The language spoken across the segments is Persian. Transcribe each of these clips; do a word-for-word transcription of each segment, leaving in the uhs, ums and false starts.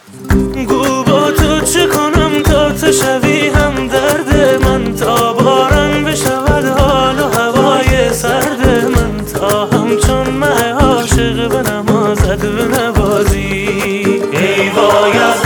گو با تو چه کنم تا تو شوی هم درد من، تا باران بشود حال و هوای سرد من، تا همچون مه عاشق به نمازد به نوازی. ای وای از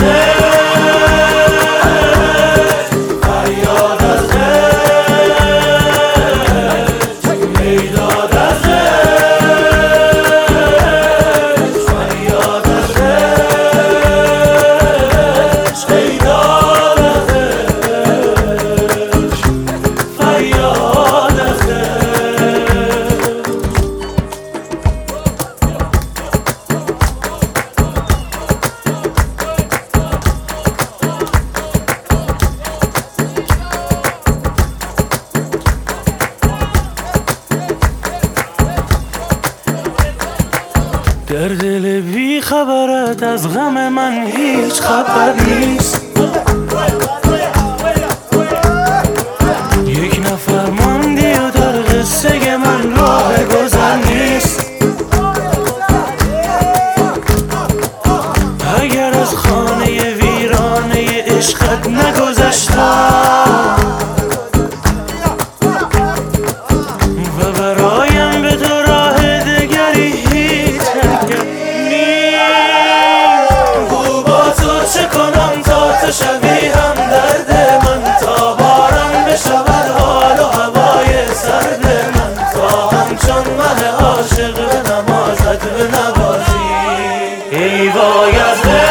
در دل بی خبرت از غم من هیچ خبر نیست. یک نفر ماندی و در قصه من راه گذر نیست. اگر از خانه ویرانه عشقت نگذشتم و برایم به تو راه دگری هیچ حرکت نیست. گو با تو چه کنم تا تو شوی هم درد من، تا باران بشود حال و هوای سرد من، تا همچون مه عاشق به نمازت به نوازی. ای وای از